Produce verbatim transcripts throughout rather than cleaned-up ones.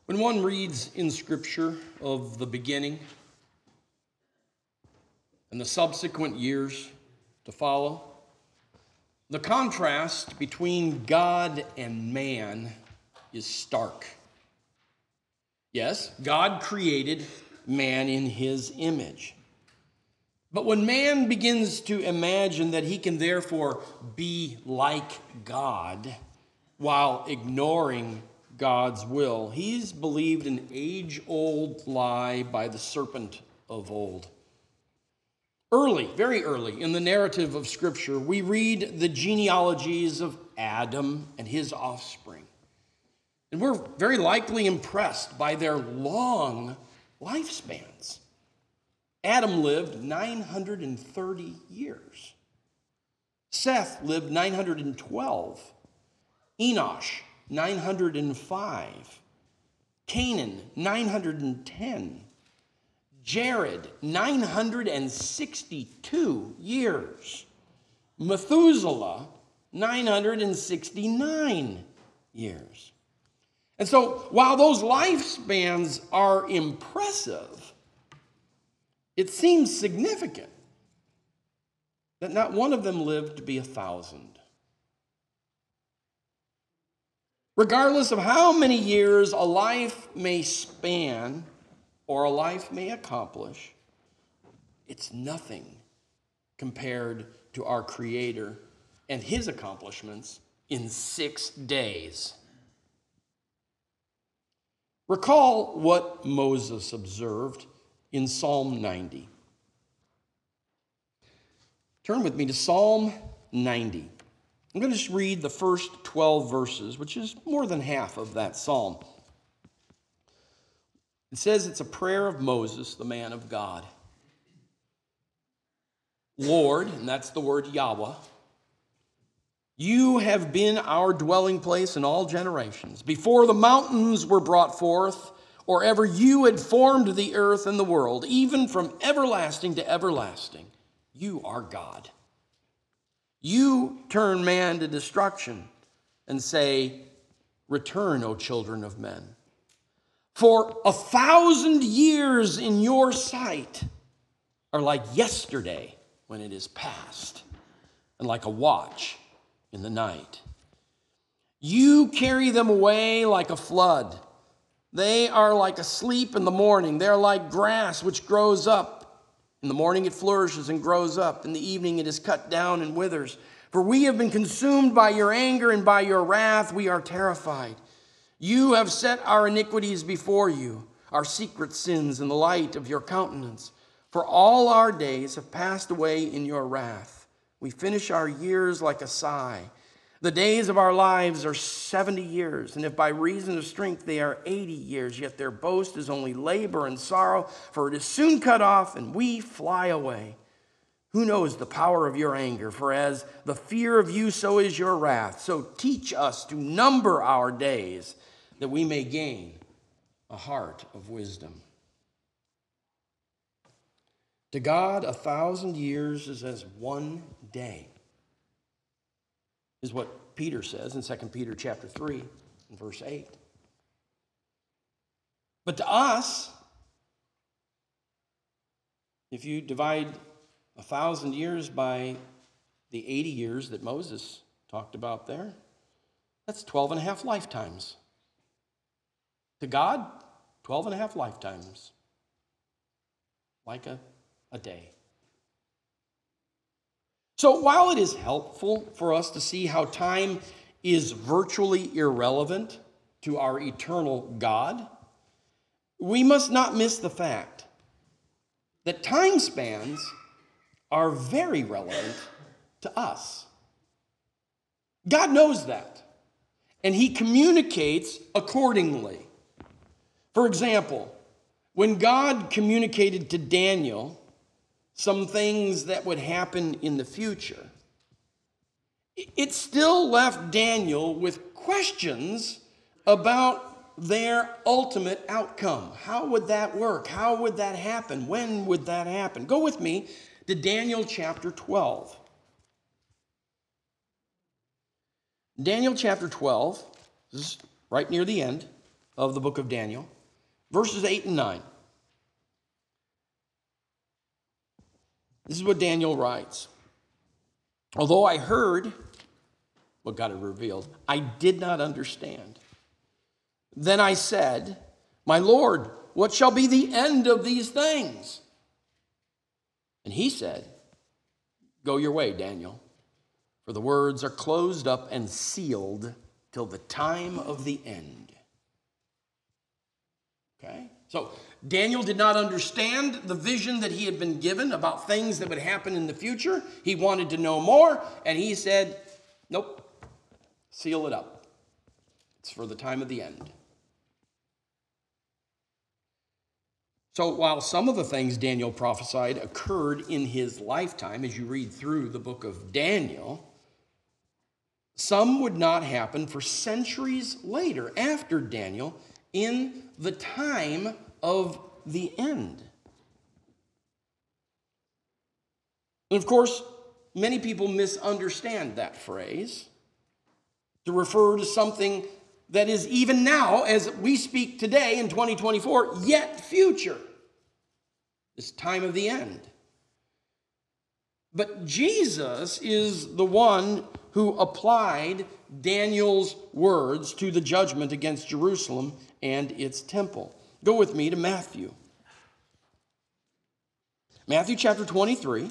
When one reads in Scripture of the beginning and the subsequent years to follow, the contrast between God and man is stark. Yes, God created man in his image. But when man begins to imagine that he can therefore be like God while ignoring God's will, he's believed an age-old lie by the serpent of old. Early, very early in the narrative of Scripture, we read the genealogies of Adam and his offspring. And we're very likely impressed by their long lifespans. Adam lived nine hundred thirty years. Seth lived nine hundred twelve. Enosh, nine hundred five. Canaan, nine hundred ten. Jared, nine hundred sixty-two years. Methuselah, nine hundred sixty-nine years. And so, while those lifespans are impressive, it seems significant that not one of them lived to be a thousand. Regardless of how many years a life may span or a life may accomplish, it's nothing compared to our Creator and his accomplishments in six days. Recall what Moses observed in Psalm ninety. Turn with me to Psalm ninety. I'm going to just read the first twelve verses, which is more than half of that psalm. It says it's a prayer of Moses, the man of God. Lord, and that's the word Yahweh, you have been our dwelling place in all generations. Before the mountains were brought forth, or ever you had formed the earth and the world, even from everlasting to everlasting, you are God. You turn man to destruction and say, return, O children of men. For a thousand years in your sight are like yesterday when it is past, and like a watch in the night. You carry them away like a flood. They are like a sleep in the morning. They're like grass which grows up. In the morning it flourishes and grows up. In the evening it is cut down and withers. For we have been consumed by your anger, and by your wrath we are terrified. You have set our iniquities before you, our secret sins in the light of your countenance. For all our days have passed away in your wrath. We finish our years like a sigh. The days of our lives are seventy years, and if by reason of strength they are eighty years, yet their boast is only labor and sorrow, for it is soon cut off, and we fly away. Who knows the power of your anger? For as the fear of you, so is your wrath. So teach us to number our days, that we may gain a heart of wisdom. To God, a thousand years is as one day, is what Peter says in Second Peter chapter three and verse eight. But to us, if you divide a thousand years by the eighty years that Moses talked about there, that's twelve and a half lifetimes. To God, twelve and a half lifetimes, like a, a day. So while it is helpful for us to see how time is virtually irrelevant to our eternal God, we must not miss the fact that time spans are very relevant to us. God knows that, and he communicates accordingly. For example, when God communicated to Daniel some things that would happen in the future, it still left Daniel with questions about their ultimate outcome. How would that work? How would that happen? When would that happen? Go with me to Daniel chapter twelve. Daniel chapter twelve, this is right near the end of the book of Daniel, verses eight and nine. This is what Daniel writes. Although I heard what God had revealed, I did not understand. Then I said, my Lord, what shall be the end of these things? And he said, go your way, Daniel, for the words are closed up and sealed till the time of the end. Okay? So Daniel did not understand the vision that he had been given about things that would happen in the future. He wanted to know more, and he said, nope, seal it up. It's for the time of the end. So while some of the things Daniel prophesied occurred in his lifetime, as you read through the book of Daniel, some would not happen for centuries later, after Daniel, in the time of the end. And of course, many people misunderstand that phrase to refer to something that is even now, as we speak today in twenty twenty-four, yet future. This time of the end. But Jesus is the one who applied Daniel's words to the judgment against Jerusalem and its temple. Go with me to Matthew. Matthew chapter twenty-three.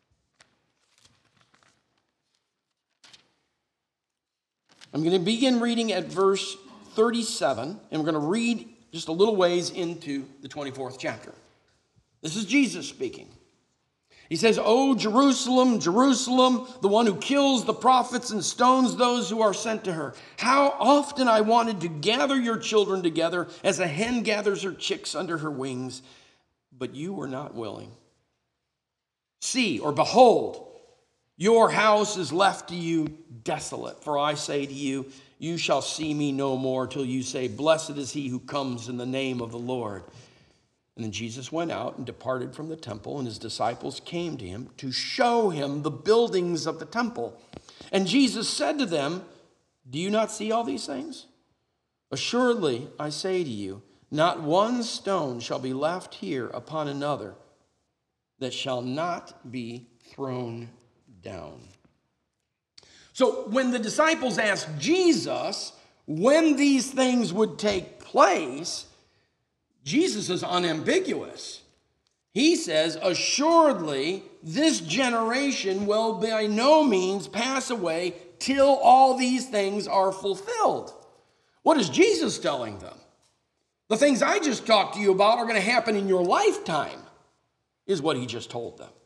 I'm going to begin reading at verse thirty-seven, and we're going to read just a little ways into the twenty-fourth chapter. This is Jesus speaking. He says, O Jerusalem, Jerusalem, the one who kills the prophets and stones those who are sent to her. How often I wanted to gather your children together as a hen gathers her chicks under her wings, but you were not willing. See, or behold, your house is left to you desolate. For I say to you, you shall see me no more till you say, blessed is he who comes in the name of the Lord. And then Jesus went out and departed from the temple, and his disciples came to him to show him the buildings of the temple. And Jesus said to them, do you not see all these things? Assuredly, I say to you, not one stone shall be left here upon another that shall not be thrown down. So when the disciples asked Jesus when these things would take place, Jesus is unambiguous. He says, assuredly, this generation will by no means pass away till all these things are fulfilled. What is Jesus telling them? The things I just talked to you about are going to happen in your lifetime, is what he just told them.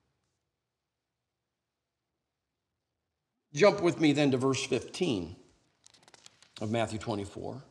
Jump with me then to verse fifteen of Matthew twenty-four.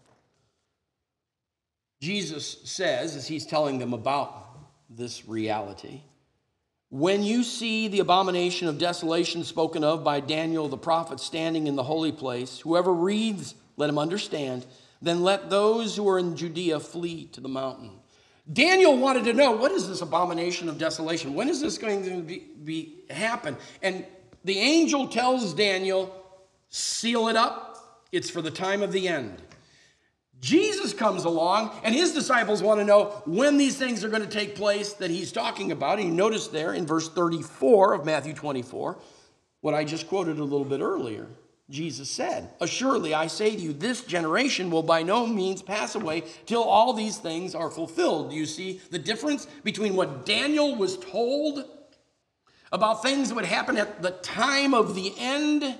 Jesus says, as he's telling them about this reality, when you see the abomination of desolation spoken of by Daniel the prophet standing in the holy place, whoever reads, let him understand, then let those who are in Judea flee to the mountain. Daniel wanted to know, what is this abomination of desolation? When is this going to be, be happen? And the angel tells Daniel, seal it up. It's for the time of the end. Jesus comes along, and his disciples want to know when these things are going to take place that he's talking about. And you notice there in verse thirty-four of Matthew twenty-four, what I just quoted a little bit earlier. Jesus said, assuredly, I say to you, this generation will by no means pass away till all these things are fulfilled. Do you see the difference between what Daniel was told about things that would happen at the time of the end?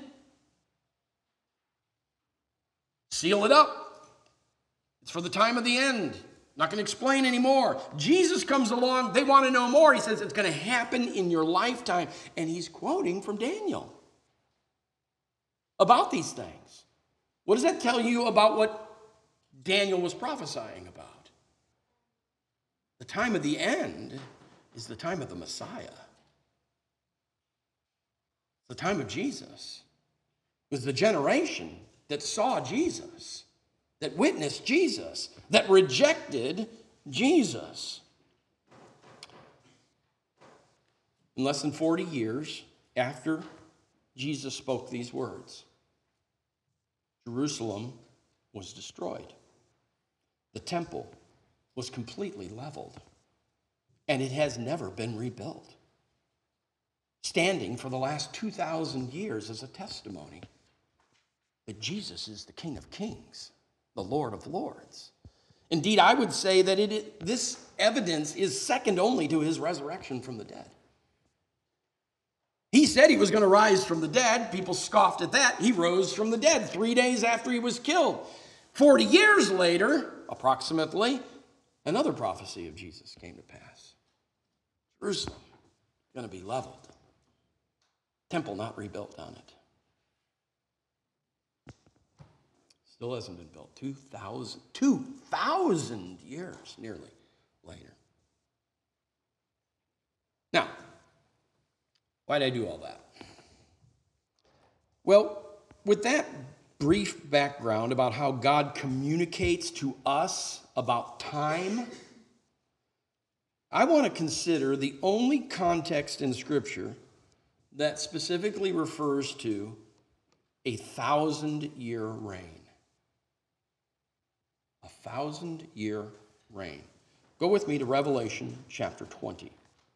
Seal it up. It's for the time of the end. Not going to explain anymore. Jesus comes along. They want to know more. He says it's going to happen in your lifetime. And he's quoting from Daniel about these things. What does that tell you about what Daniel was prophesying about? The time of the end is the time of the Messiah. The time of Jesus. It was the generation that saw Jesus, that witnessed Jesus, that rejected Jesus. In less than forty years after Jesus spoke these words, Jerusalem was destroyed. The temple was completely leveled, and it has never been rebuilt, standing for the last two thousand years as a testimony that Jesus is the King of Kings, the Lord of Lords. Indeed, I would say that it, this evidence is second only to his resurrection from the dead. He said he was going to rise from the dead. People scoffed at that. He rose from the dead three days after he was killed. Forty years later, approximately, another prophecy of Jesus came to pass. Jerusalem going to be leveled. Temple not rebuilt on it. Still hasn't been built. two thousand, two thousand years nearly later. Now, why did I do all that? Well, with that brief background about how God communicates to us about time, I want to consider the only context in Scripture that specifically refers to a thousand-year reign. A thousand-year reign. Go with me to Revelation chapter twenty.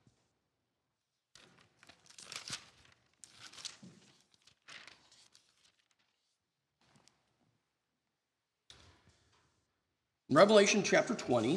In Revelation chapter twenty,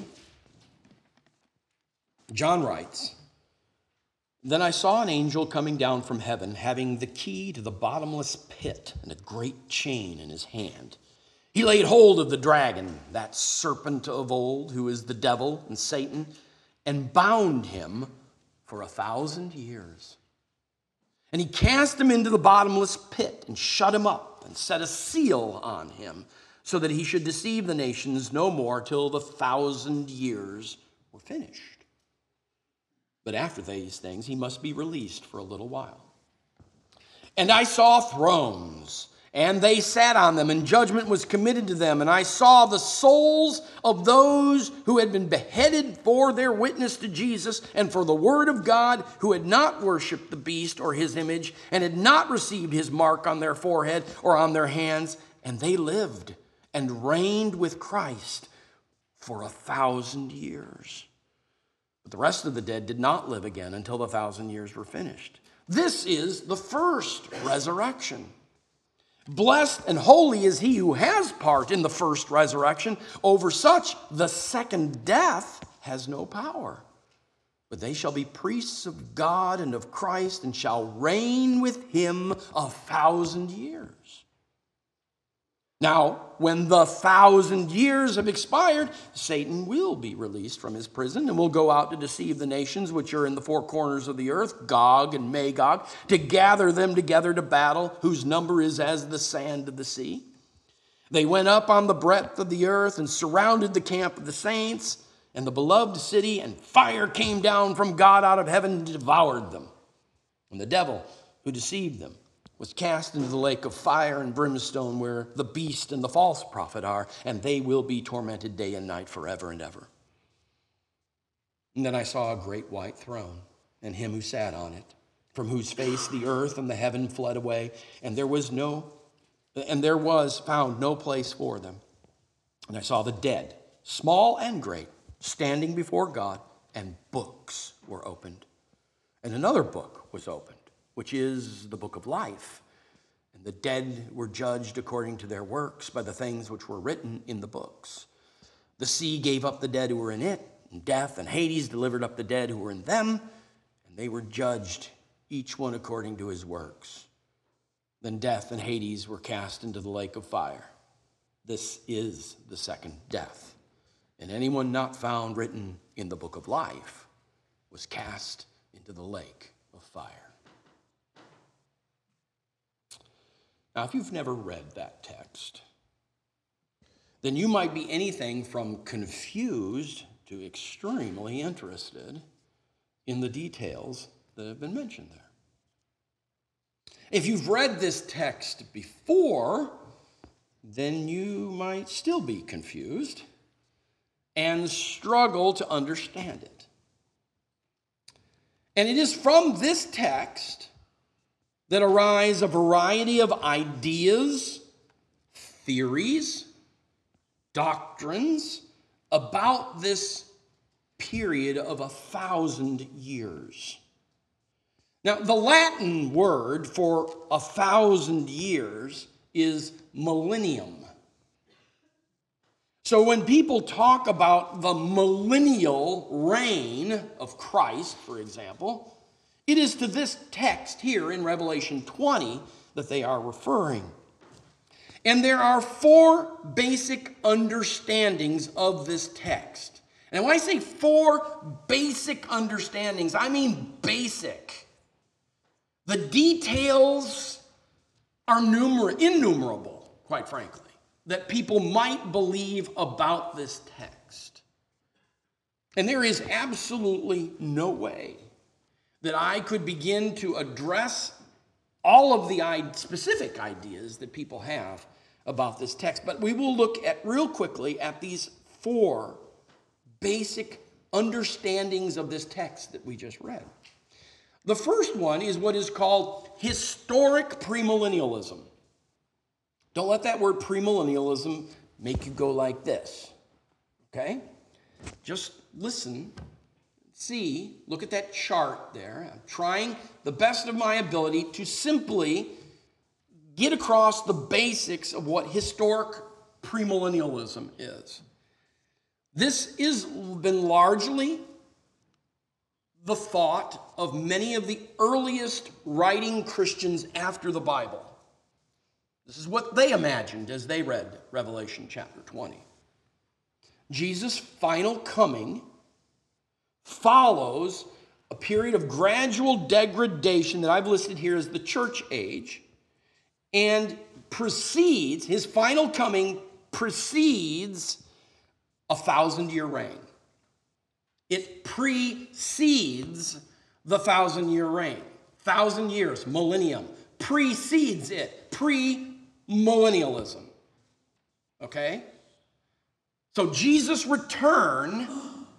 John writes, "Then I saw an angel coming down from heaven, having the key to the bottomless pit and a great chain in his hand. He laid hold of the dragon, that serpent of old, who is the devil and Satan, and bound him for a thousand years. And he cast him into the bottomless pit and shut him up and set a seal on him, so that he should deceive the nations no more till the thousand years were finished. But after these things, he must be released for a little while. And I saw thrones, and they sat on them, and judgment was committed to them. And I saw the souls of those who had been beheaded for their witness to Jesus and for the word of God, who had not worshipped the beast or his image, and had not received his mark on their forehead or on their hands. And they lived and reigned with Christ for a thousand years. But the rest of the dead did not live again until the thousand years were finished. This is the first resurrection. Blessed and holy is he who has part in the first resurrection. Over such, the second death has no power. But they shall be priests of God and of Christ, and shall reign with him a thousand years. Now, when the thousand years have expired, Satan will be released from his prison and will go out to deceive the nations which are in the four corners of the earth, Gog and Magog, to gather them together to battle, whose number is as the sand of the sea. They went up on the breadth of the earth and surrounded the camp of the saints and the beloved city, and fire came down from God out of heaven and devoured them. And the devil who deceived them was cast into the lake of fire and brimstone, where the beast and the false prophet are, and they will be tormented day and night forever and ever. And then I saw a great white throne, and him who sat on it, from whose face the earth and the heaven fled away, and there was no, and there was found no place for them. And I saw the dead, small and great, standing before God, and books were opened. And another book was opened, which is the book of life. And the dead were judged according to their works by the things which were written in the books. The sea gave up the dead who were in it, and death and Hades delivered up the dead who were in them, and they were judged, each one according to his works. Then death and Hades were cast into the lake of fire. This is the second death. And anyone not found written in the book of life was cast into the lake of fire. Now, if you've never read that text, then you might be anything from confused to extremely interested in the details that have been mentioned there. If you've read this text before, then you might still be confused and struggle to understand it. And it is from this text that arise a variety of ideas, theories, doctrines, about this period of a thousand years. Now, the Latin word for a thousand years is millennium. So when people talk about the millennial reign of Christ, for example, it is to this text here in Revelation twenty that they are referring. And there are four basic understandings of this text. And when I say four basic understandings, I mean basic. The details are numer- innumerable, quite frankly, that people might believe about this text. And there is absolutely no way that I could begin to address all of the specific ideas that people have about this text. But we will look at real quickly at these four basic understandings of this text that we just read. The first one is what is called historic premillennialism. Don't let that word premillennialism make you go like this, okay? Just listen, see, look at that chart there. I'm trying the best of my ability to simply get across the basics of what historic premillennialism is. This has been largely the thought of many of the earliest writing Christians after the Bible. This is what they imagined as they read Revelation chapter twenty. Jesus' final coming follows a period of gradual degradation that I've listed here as the church age, and precedes, his final coming precedes a thousand-year reign. It precedes the thousand-year reign. Thousand years, millennium, precedes it, pre-millennialism. Okay? So Jesus' return,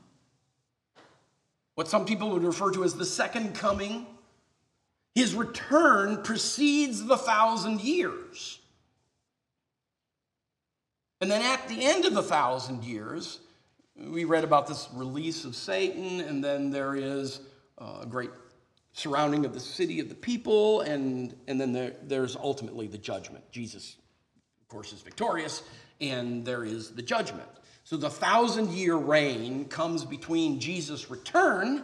what some people would refer to as the second coming, his return precedes the thousand years. And then at the end of the thousand years, we read about this release of Satan, and then there is a great surrounding of the city of the people, and, and then there, there's ultimately the judgment. Jesus, of course, is victorious, and there is the judgment. So the thousand-year reign comes between Jesus' return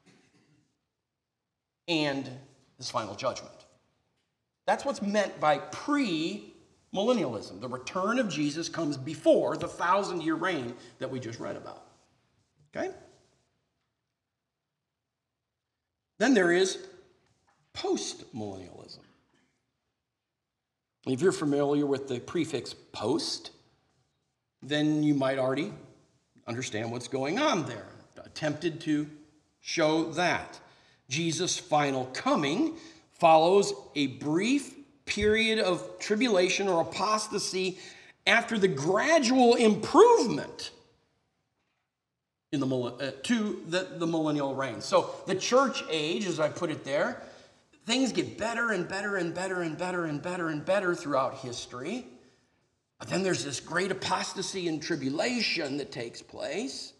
and his final judgment. That's what's meant by pre-millennialism. The return of Jesus comes before the thousand-year reign that we just read about. Okay? Then there is post-millennialism. If you're familiar with the prefix post, then you might already understand what's going on there. Attempted to show that. Jesus' final coming follows a brief period of tribulation or apostasy after the gradual improvement in the uh, to the, the millennial reign. So the church age, as I put it there, things get better and better and better and better and better and better throughout history. But then there's this great apostasy and tribulation that takes place.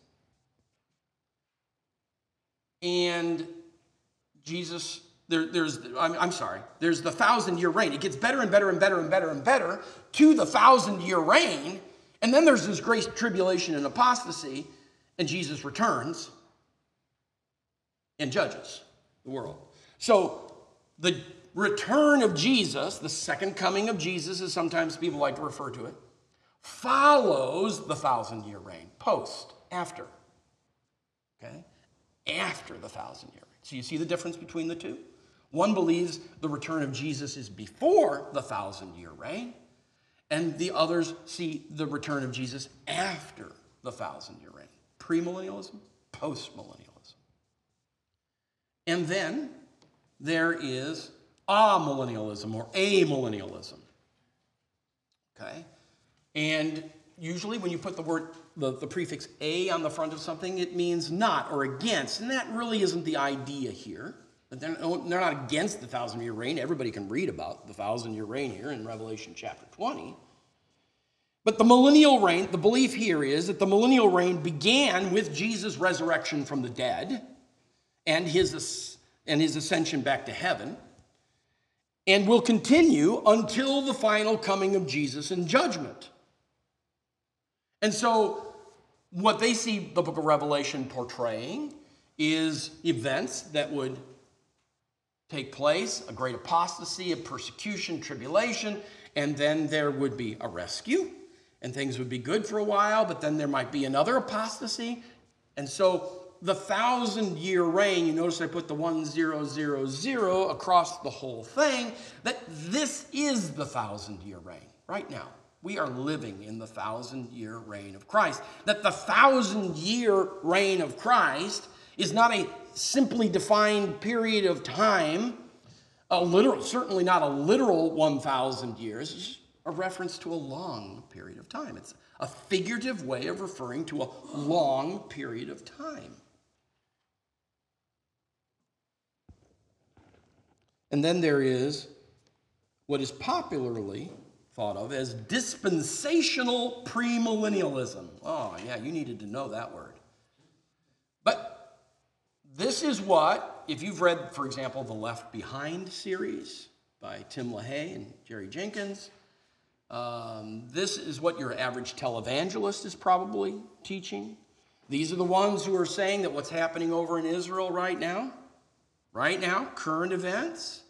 And Jesus, there, there's, I'm, I'm sorry, there's the thousand-year reign. It gets better and better and better and better and better to the thousand-year reign. And then there's this great tribulation and apostasy, and Jesus returns and judges the world. So the return of Jesus, the second coming of Jesus, as sometimes people like to refer to it, follows the thousand-year reign, post, after. Okay? After the thousand-year reign. So you see the difference between the two? One believes the return of Jesus is before the thousand-year reign, and the others see the return of Jesus after the thousand-year reign. Premillennialism, postmillennialism. And then there is amillennialism or amillennialism. Okay? And usually when you put the word, the, the prefix a on the front of something, it means not or against. And that really isn't the idea here. They're, they're not against the thousand-year reign. Everybody can read about the thousand-year reign here in Revelation chapter twenty. But the millennial reign, the belief here is that the millennial reign began with Jesus' resurrection from the dead and his, and his ascension back to heaven, and will continue until the final coming of Jesus in judgment. And so what they see the book of Revelation portraying is events that would take place, a great apostasy, a persecution, tribulation, and then there would be a rescue, and things would be good for a while, but then there might be another apostasy. And so the thousand-year reign, you notice I put the one zero zero zero across the whole thing, that this is the thousand-year reign right now. We are living in the thousand-year reign of Christ. That the thousand-year reign of Christ is not a simply defined period of time, a literal, certainly not a literal one thousand years. It's just a reference to a long period of time. It's a figurative way of referring to a long period of time. And then there is what is popularly thought of as dispensational premillennialism. Oh, yeah, you needed to know that word. But this is what, if you've read, for example, the Left Behind series by Tim LaHaye and Jerry Jenkins, um, this is what your average televangelist is probably teaching. These are the ones who are saying that what's happening over in Israel right now, right now, current events,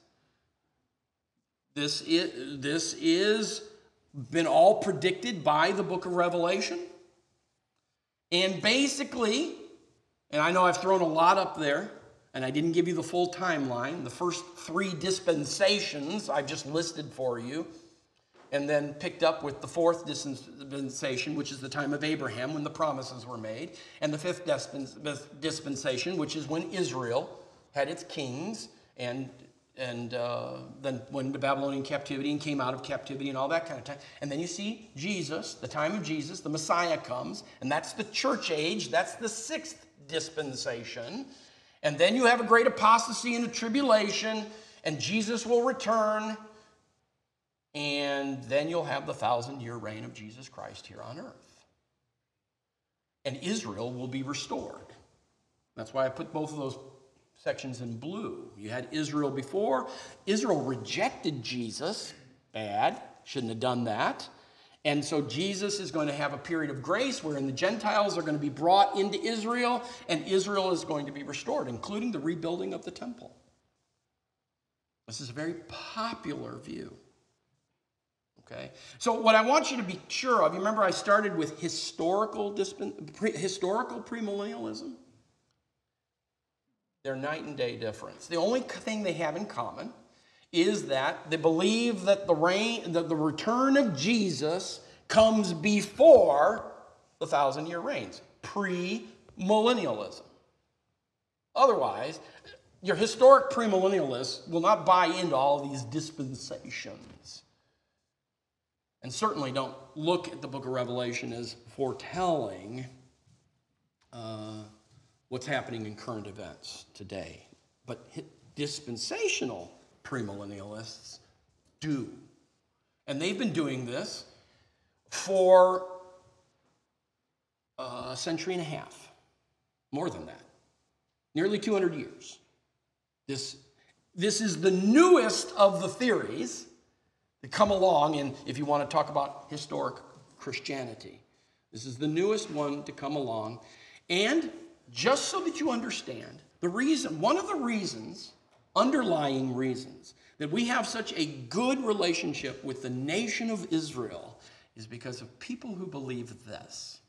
this is, this is been all predicted by the book of Revelation. And basically, and I know I've thrown a lot up there, and I didn't give you the full timeline. The first three dispensations I've just listed for you, and then picked up with the fourth dispensation, which is the time of Abraham when the promises were made, and the fifth dispensation, which is when Israel had its kings, and and uh, then went into Babylonian captivity and came out of captivity and all that kind of time. And then you see Jesus, the time of Jesus, the Messiah comes, and that's the church age. That's the sixth dispensation. And then you have a great apostasy and a tribulation, and Jesus will return, and then you'll have the thousand-year reign of Jesus Christ here on earth. And Israel will be restored. That's why I put both of those sections in blue. You had Israel before. Israel rejected Jesus. Bad. Shouldn't have done that. And so Jesus is going to have a period of grace wherein the Gentiles are going to be brought into Israel, and Israel is going to be restored, including the rebuilding of the temple. This is a very popular view. Okay? So what I want you to be sure of, you remember I started with historical, pre, historical premillennialism? They're night and day difference. The only thing they have in common is that they believe that the reign, that the return of Jesus comes before the thousand-year reigns, pre-millennialism. Otherwise, your historic premillennialists will not buy into all these dispensations, and certainly don't look at the book of Revelation as foretelling uh, what's happening in current events today. But dispensational premillennialists do. And they've been doing this for a century and a half, more than that, nearly two hundred years. This, this is the newest of the theories that come along, and if you want to talk about historic Christianity, this is the newest one to come along. And just so that you understand, the reason, one of the reasons, underlying reasons, that we have such a good relationship with the nation of Israel is because of people who believe this.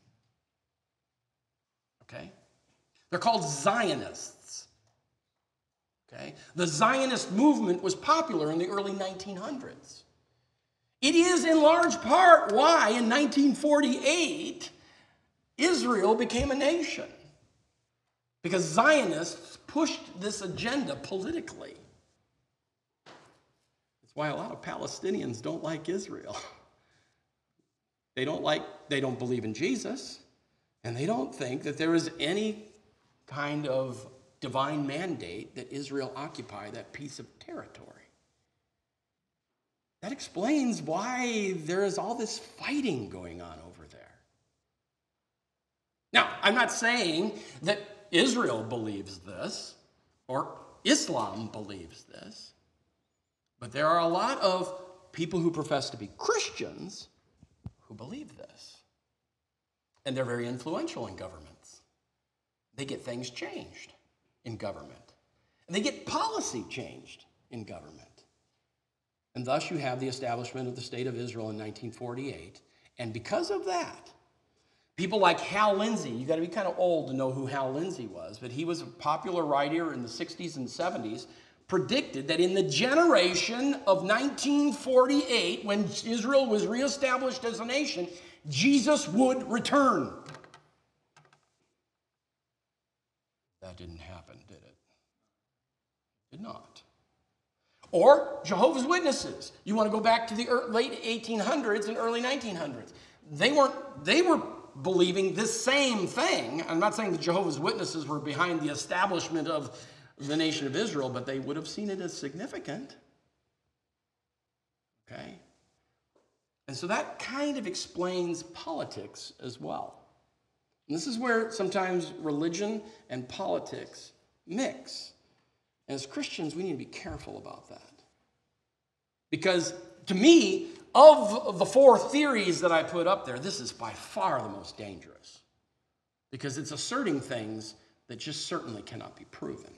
Okay? They're called Zionists. Okay? The Zionist movement was popular in the early nineteen hundreds. It is in large part why in nineteen forty-eight Israel became a nation. Because Zionists pushed this agenda politically. That's why a lot of Palestinians don't like Israel. They don't like, they don't believe in Jesus, and they don't think that there is any kind of divine mandate that Israel occupy that piece of territory. that explains why there is all this fighting going on over there. Now, I'm not saying that Israel believes this or Islam believes this, but there are a lot of people who profess to be Christians who believe this. And they're very influential in governments. They get things changed in government. And they get policy changed in government. And thus you have the establishment of the State of Israel in nineteen forty-eight. And because of that, people like Hal Lindsey, you got to be kind of old to know who Hal Lindsey was, but he was a popular writer in the sixties and seventies, predicted that in the generation of nineteen forty-eight, when Israel was reestablished as a nation, Jesus would return. That didn't happen, did it? Did not. Or Jehovah's Witnesses. You want to go back to the late eighteen hundreds and early nineteen hundreds. They weren't, they were believing this same thing. I'm not saying the Jehovah's Witnesses were behind the establishment of the nation of Israel, but they would have seen it as significant. Okay? And so that kind of explains politics as well. And this is where sometimes religion and politics mix. And as Christians, we need to be careful about that. Because to me, of the four theories that I put up there, this is by far the most dangerous. Because it's asserting things that just certainly cannot be proven.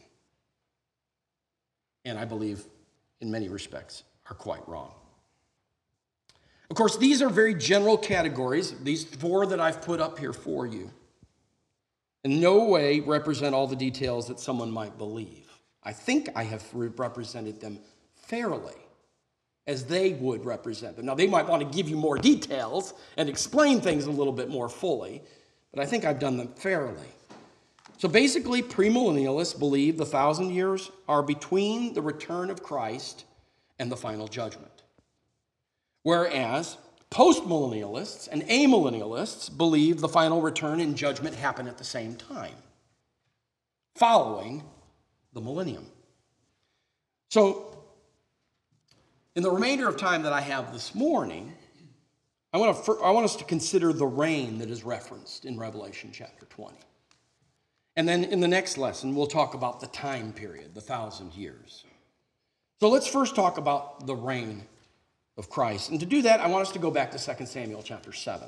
And I believe, in many respects, are quite wrong. Of course, these are very general categories, these four that I've put up here for you. In no way represent all the details that someone might believe. I think I have represented them fairly, as they would represent them. Now, they might want to give you more details and explain things a little bit more fully, but I think I've done them fairly. So basically, premillennialists believe the thousand years are between the return of Christ and the final judgment. Whereas postmillennialists and amillennialists believe the final return and judgment happen at the same time, following the millennium. So, in the remainder of time that I have this morning, I want to, I want us to consider the reign that is referenced in Revelation chapter twenty. And then in the next lesson, we'll talk about the time period, the thousand years. So let's first talk about the reign of Christ. And to do that, I want us to go back to Second Samuel chapter seven,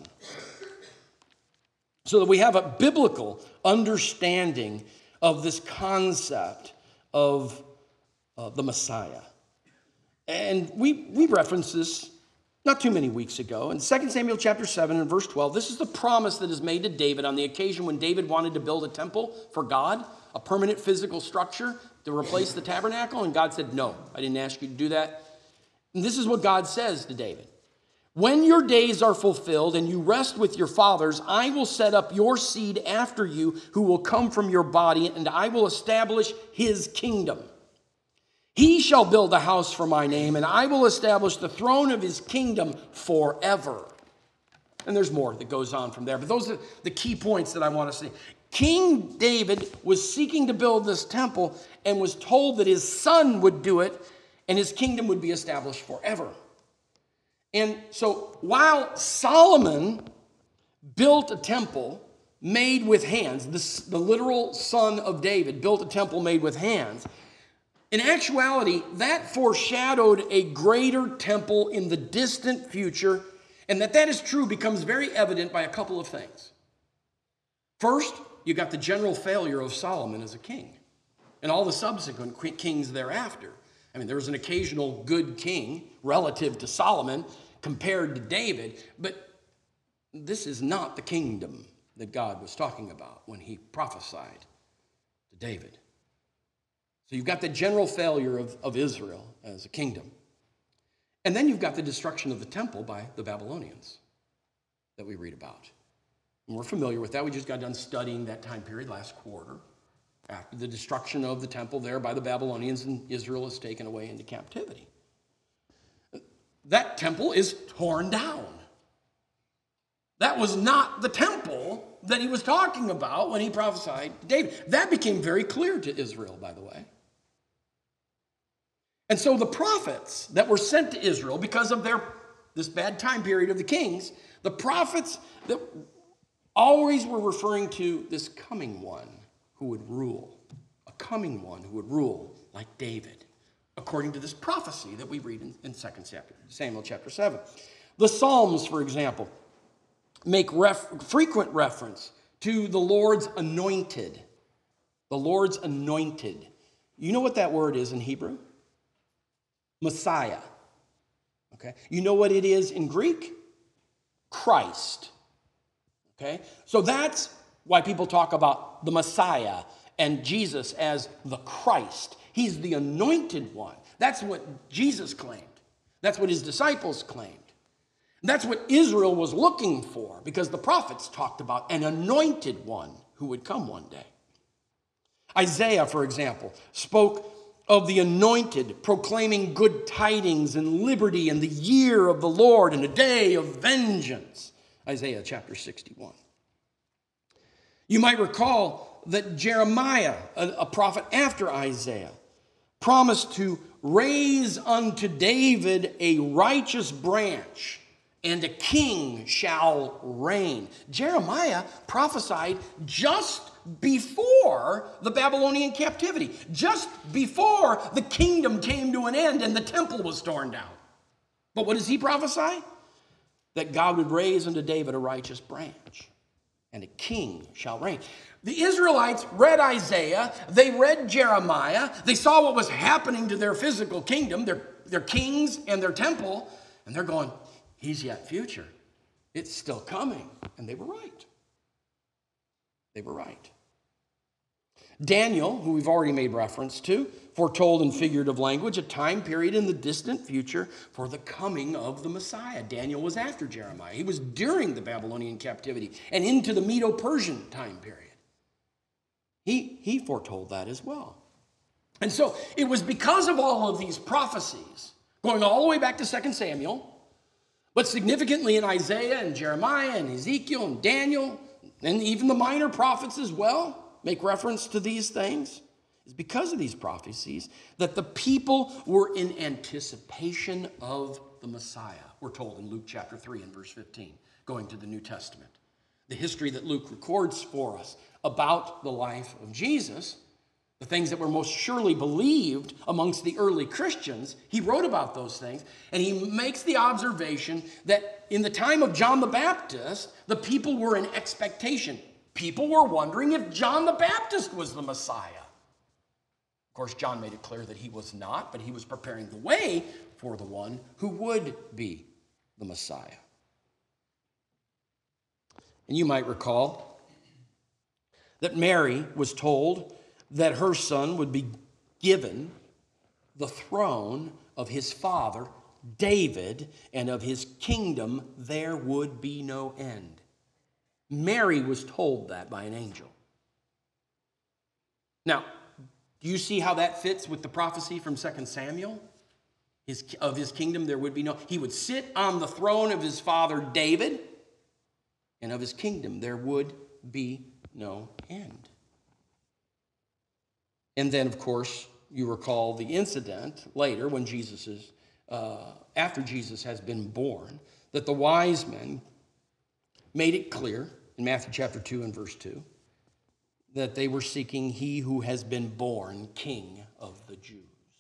so that we have a biblical understanding of this concept of uh, the Messiah. And we, we referenced this not too many weeks ago. In Second Samuel chapter seven and verse twelve, this is the promise that is made to David on the occasion when David wanted to build a temple for God, a permanent physical structure to replace the tabernacle. And God said, no, I didn't ask you to do that. And this is what God says to David. When your days are fulfilled and you rest with your fathers, I will set up your seed after you who will come from your body, and I will establish his kingdom. He shall build a house for my name, and I will establish the throne of his kingdom forever. And there's more that goes on from there, but those are the key points that I want to see. King David was seeking to build this temple and was told that his son would do it, and his kingdom would be established forever. And so while Solomon built a temple made with hands, this, the literal son of David built a temple made with hands, in actuality, that foreshadowed a greater temple in the distant future, and that that is true becomes very evident by a couple of things. First, you got the general failure of Solomon as a king, and all the subsequent kings thereafter. I mean, there was an occasional good king relative to Solomon compared to David, but this is not the kingdom that God was talking about when he prophesied to David. So you've got the general failure of, of Israel as a kingdom. And then you've got the destruction of the temple by the Babylonians that we read about. And we're familiar with that. We just got done studying that time period last quarter, after the destruction of the temple there by the Babylonians, and Israel is taken away into captivity. That temple is torn down. That was not the temple that he was talking about when he prophesied to David. That became very clear to Israel, by the way. And so the prophets that were sent to Israel because of their this bad time period of the kings, the prophets that always were referring to this coming one who would rule, a coming one who would rule like David, according to this prophecy that we read in, in Second Samuel chapter seven. The Psalms, for example, make ref, frequent reference to the Lord's anointed. The Lord's anointed. You know what that word is in Hebrew? Messiah. Okay. You know what it is in Greek? Christ. Okay. So that's why people talk about the Messiah and Jesus as the Christ. He's the anointed one. That's what Jesus claimed. That's what his disciples claimed. That's what Israel was looking for, because the prophets talked about an anointed one who would come one day. Isaiah, for example, spoke of the anointed, proclaiming good tidings and liberty and the year of the Lord and a day of vengeance. Isaiah chapter sixty-one. You might recall that Jeremiah, a, a prophet after Isaiah, promised to raise unto David a righteous branch, and a king shall reign. Jeremiah prophesied just before the Babylonian captivity, just before the kingdom came to an end and the temple was torn down. But what does he prophesy? That God would raise unto David a righteous branch, and a king shall reign. The Israelites read Isaiah, they read Jeremiah, they saw what was happening to their physical kingdom, their, their kings and their temple, and they're going, he's yet future. It's still coming. And they were right. They were right. Daniel, who we've already made reference to, foretold in figurative language a time period in the distant future for the coming of the Messiah. Daniel was after Jeremiah. He was during the Babylonian captivity and into the Medo-Persian time period. He, he foretold that as well. And so it was because of all of these prophecies, going all the way back to Second Samuel, but significantly in Isaiah and Jeremiah and Ezekiel and Daniel, and even the minor prophets as well, make reference to these things. It's because of these prophecies that the people were in anticipation of the Messiah. We're told in Luke chapter three and verse fifteen, going to the New Testament. The history that Luke records for us about the life of Jesus, the things that were most surely believed amongst the early Christians, he wrote about those things, and he makes the observation that in the time of John the Baptist, the people were in expectation. People were wondering if John the Baptist was the Messiah. Of course, John made it clear that he was not, but he was preparing the way for the one who would be the Messiah. And you might recall that Mary was told that her son would be given the throne of his father, David, and of his kingdom there would be no end. Mary was told that by an angel. Now, do you see how that fits with the prophecy from Second Samuel? His, of his kingdom there would be no... He would sit on the throne of his father David, and of his kingdom there would be no end. And then, of course, you recall the incident later when Jesus is, uh, after Jesus has been born, that the wise men made it clear in Matthew chapter two and verse two that they were seeking he who has been born King of the Jews.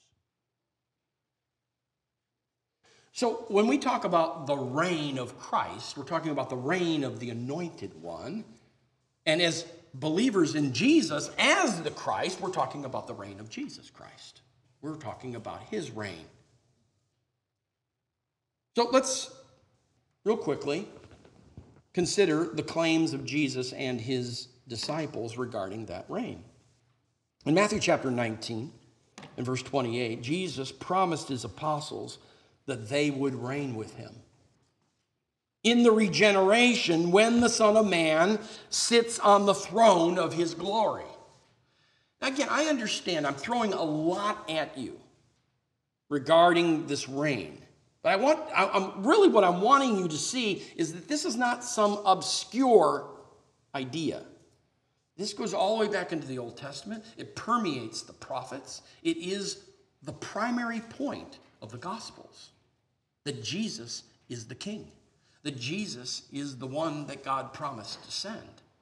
So when we talk about the reign of Christ, we're talking about the reign of the anointed one. And as believers in Jesus as the Christ, we're talking about the reign of Jesus Christ. We're talking about his reign. So let's, real quickly, consider the claims of Jesus and his disciples regarding that reign. In Matthew chapter nineteen and verse twenty-eight, Jesus promised his apostles that they would reign with him in the regeneration when the Son of Man sits on the throne of his glory. Now again, I understand I'm throwing a lot at you regarding this reign. But I want, I, I'm really what I'm wanting you to see is that this is not some obscure idea. This goes all the way back into the Old Testament. It permeates the prophets. It is the primary point of the Gospels, that Jesus is the King, that Jesus is the one that God promised to send.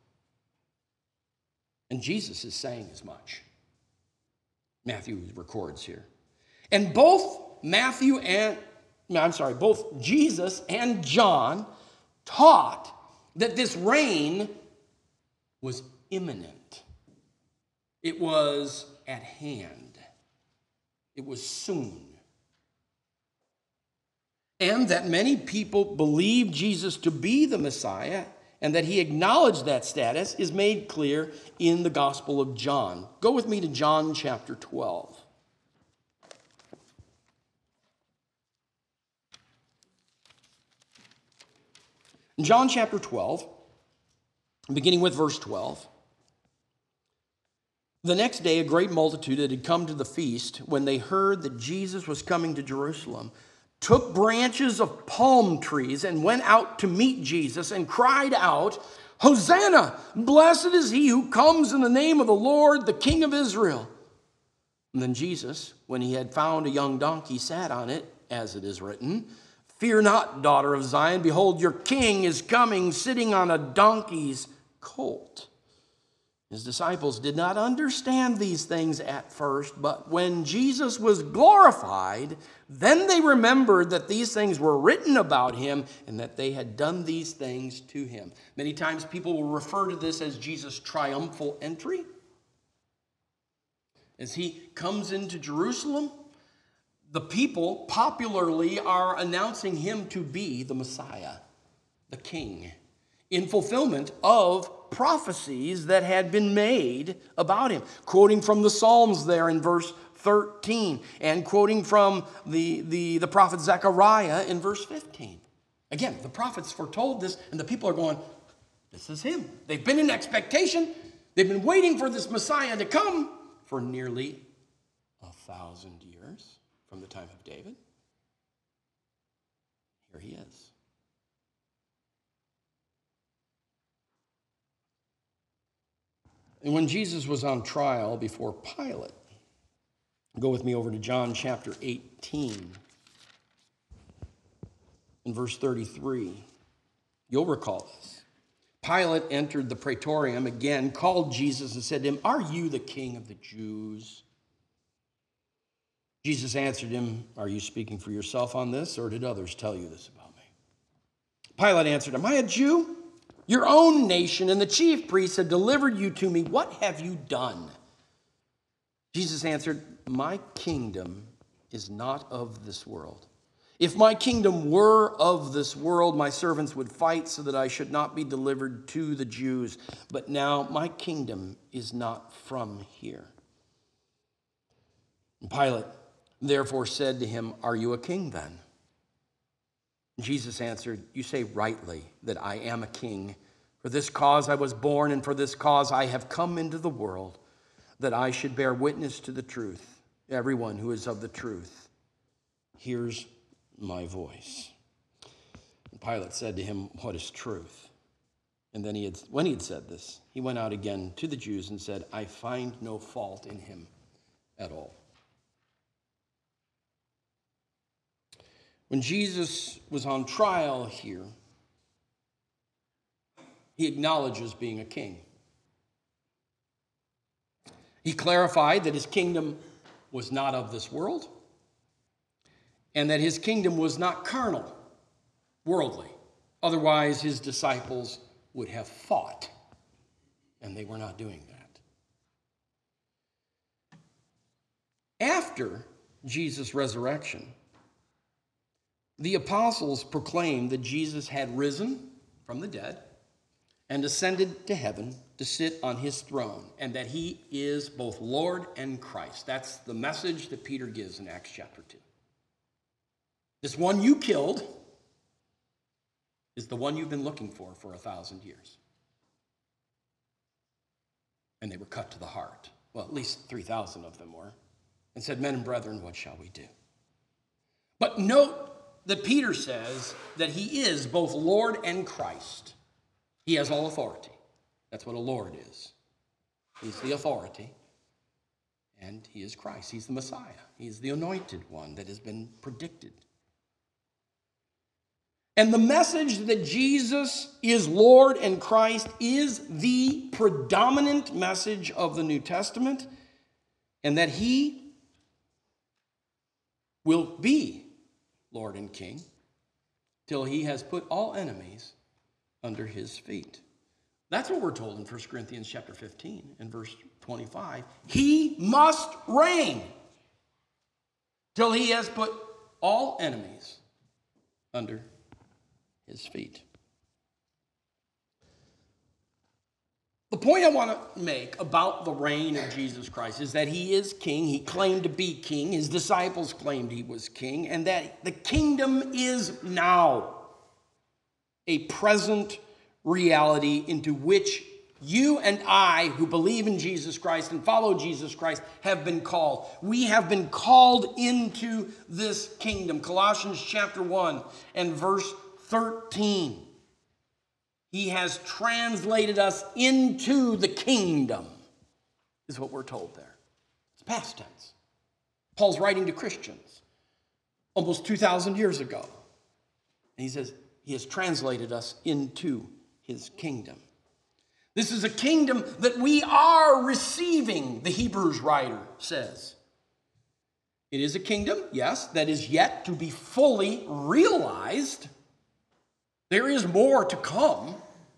And Jesus is saying as much. Matthew records here. And both Matthew and, I'm sorry, both Jesus and John taught that this reign was imminent. It was at hand. It was soon. And that many people believed Jesus to be the Messiah and that he acknowledged that status is made clear in the Gospel of John. Go with me to John chapter twelve. In John chapter twelve, beginning with verse twelve, the next day a great multitude that had come to the feast, when they heard that Jesus was coming to Jerusalem, took branches of palm trees and went out to meet Jesus and cried out, "Hosanna! Blessed is he who comes in the name of the Lord, the King of Israel." And then Jesus, when he had found a young donkey, sat on it, as it is written, "Fear not, daughter of Zion, behold, your king is coming, sitting on a donkey's colt." His disciples did not understand these things at first, but when Jesus was glorified, then they remembered that these things were written about him and that they had done these things to him. Many times people will refer to this as Jesus' triumphal entry. As he comes into Jerusalem, the people popularly are announcing him to be the Messiah, the King, in fulfillment of prophecies that had been made about him. Quoting from the Psalms there in verse thirteen, and quoting from the, the, the prophet Zechariah in verse fifteen. Again, the prophets foretold this, and the people are going, this is him. They've been in expectation. They've been waiting for this Messiah to come for nearly a thousand years from the time of David. Here he is. And when Jesus was on trial before Pilate, go with me over to John chapter eighteen, in verse thirty-three. You'll recall this. Pilate entered the praetorium again, called Jesus and said to him, "Are you the king of the Jews?" Jesus answered him, "Are you speaking for yourself on this, or did others tell you this about me?" Pilate answered, "Am I a Jew? Your own nation and the chief priests have delivered you to me. What have you done?" Jesus answered, "My kingdom is not of this world. If my kingdom were of this world, my servants would fight so that I should not be delivered to the Jews. But now my kingdom is not from here." And Pilate therefore said to him, "Are you a king then?" Jesus answered, "You say rightly that I am a king. For this cause I was born, and for this cause I have come into the world, that I should bear witness to the truth. Everyone who is of the truth hears my voice." And Pilate said to him, "What is truth?" And then he had, when he had said this, he went out again to the Jews and said, "I find no fault in him at all." When Jesus was on trial here, he acknowledges being a king. He clarified that his kingdom was not of this world, and that his kingdom was not carnal, worldly. Otherwise, his disciples would have fought, and they were not doing that. After Jesus' resurrection, the apostles proclaimed that Jesus had risen from the dead and ascended to heaven to sit on his throne, and that he is both Lord and Christ. That's the message that Peter gives in Acts chapter two. This one you killed is the one you've been looking for for a thousand years. And they were cut to the heart. Well, at least three thousand of them were. And said, "Men and brethren, what shall we do?" But note that Peter says that he is both Lord and Christ. He has all authority. That's what a Lord is. He's the authority. And he is Christ. He's the Messiah. He's the anointed one that has been predicted. And the message that Jesus is Lord and Christ is the predominant message of the New Testament, and that he will be Lord and King till he has put all enemies under his feet. That's what we're told in First Corinthians chapter fifteen and verse twenty-five. He must reign till he has put all enemies under his feet. The point I want to make about the reign of Jesus Christ is that he is king. He claimed to be king. His disciples claimed he was king, and that the kingdom is now a present reality into which you and I, who believe in Jesus Christ and follow Jesus Christ, have been called. We have been called into this kingdom. Colossians chapter one and verse thirteen. He has translated us into the kingdom, is what we're told there. It's past tense. Paul's writing to Christians almost two thousand years ago. And he says he has translated us into his kingdom. This is a kingdom that we are receiving, the Hebrews writer says. It is a kingdom, yes, that is yet to be fully realized. There is more to come.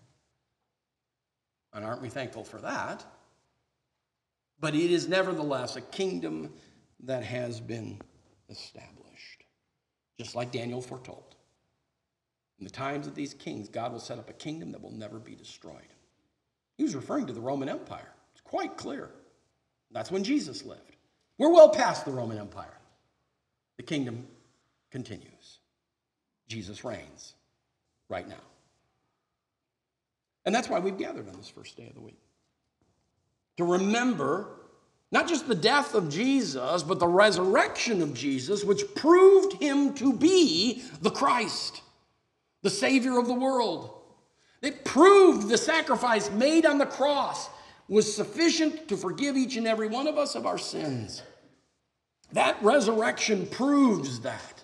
And aren't we thankful for that? But it is nevertheless a kingdom that has been established. Just like Daniel foretold. In the times of these kings, God will set up a kingdom that will never be destroyed. He was referring to the Roman Empire. It's quite clear. That's when Jesus lived. We're well past the Roman Empire. The kingdom continues. Jesus reigns right now. And that's why we've gathered on this first day of the week. To remember not just the death of Jesus, but the resurrection of Jesus, which proved him to be the Christ, the Savior of the world. It proved the sacrifice made on the cross was sufficient to forgive each and every one of us of our sins. That resurrection proves that.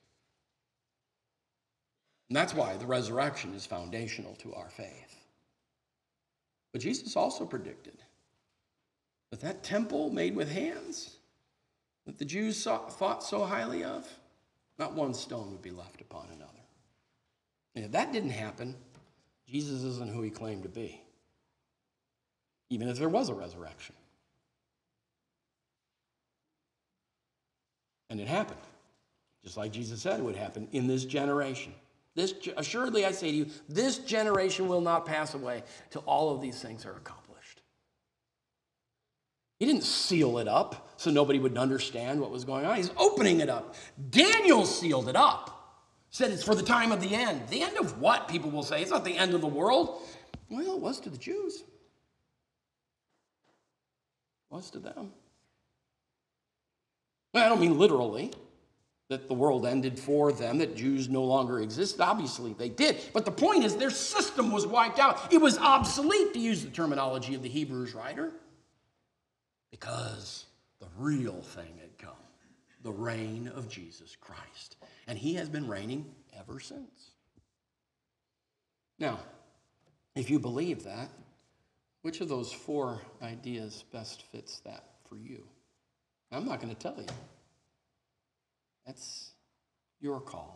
And that's why the resurrection is foundational to our faith. But Jesus also predicted that that temple made with hands that the Jews saw, thought so highly of, not one stone would be left upon another. And if that didn't happen, Jesus isn't who he claimed to be, even if there was a resurrection. And it happened, just like Jesus said it would happen in this generation. This, assuredly, I say to you, this generation will not pass away till all of these things are accomplished. He didn't seal it up so nobody would understand what was going on. He's opening it up. Daniel sealed it up, said it's for the time of the end. The end of what, people will say? It's not the end of the world. Well, it was to the Jews. It was to them. Well, I don't mean literally, that the world ended for them, that Jews no longer exist. Obviously, they did. But the point is, their system was wiped out. It was obsolete, to use the terminology of the Hebrews writer, because the real thing had come, the reign of Jesus Christ. And he has been reigning ever since. Now, if you believe that, which of those four ideas best fits that for you? I'm not going to tell you. That's your call.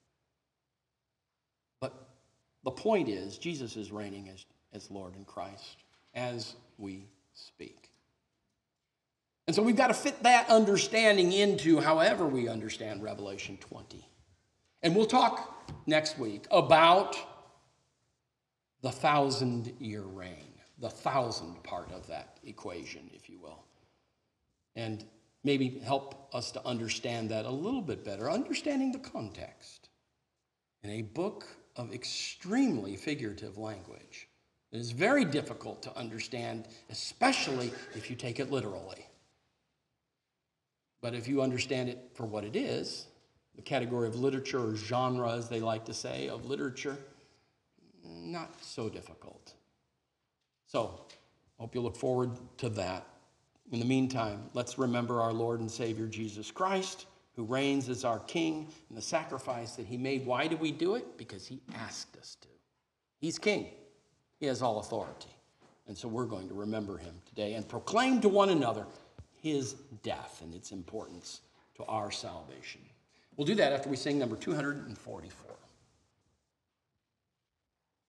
But the point is, Jesus is reigning as, as Lord in Christ as we speak. And so we've got to fit that understanding into however we understand Revelation twenty. And we'll talk next week about the thousand-year reign, the thousand part of that equation, if you will. And maybe help us to understand that a little bit better, understanding the context in a book of extremely figurative language. It is very difficult to understand, especially if you take it literally. But if you understand it for what it is, the category of literature, or genre, as they like to say, of literature, not so difficult. So, hope you look forward to that In the meantime, let's remember our Lord and Savior Jesus Christ, who reigns as our King, and the sacrifice that he made. Why do we do it? Because he asked us to. He's King. He has all authority. And so we're going to remember him today and proclaim to one another his death and its importance to our salvation. We'll do that after we sing number two hundred forty-four.